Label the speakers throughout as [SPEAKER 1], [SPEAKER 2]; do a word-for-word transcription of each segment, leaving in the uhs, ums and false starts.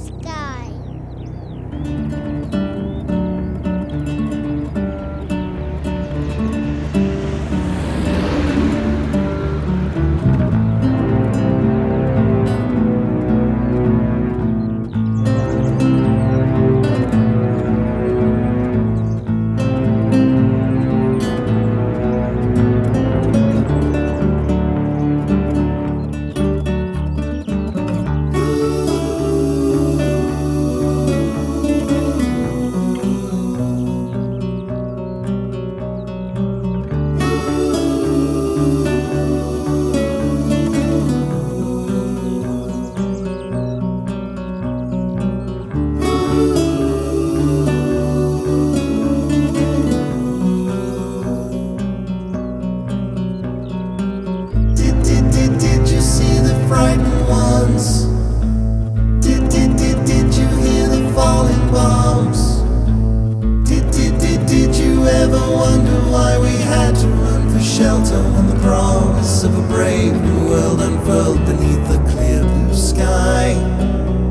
[SPEAKER 1] sky.
[SPEAKER 2] Frightened ones. Did, did, did, did you hear the falling bombs? Did, did, did, did you ever wonder why we had to run for shelter when the promise of a brave new world unfurled beneath the clear blue sky?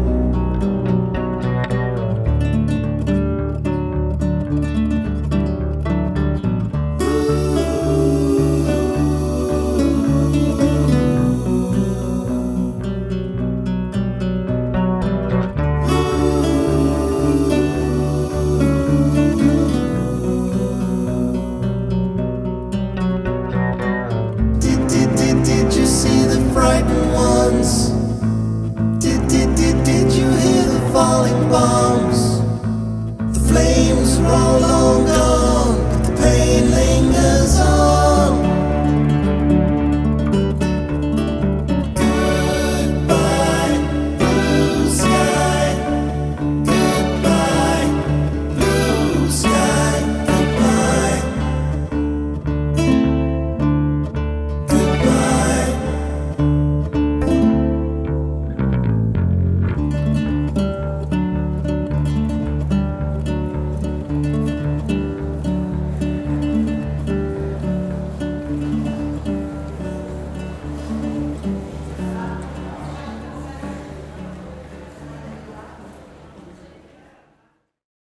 [SPEAKER 2] Did you see the frightened ones? Did, did, did, did you hear the falling bombs? The flames were all longer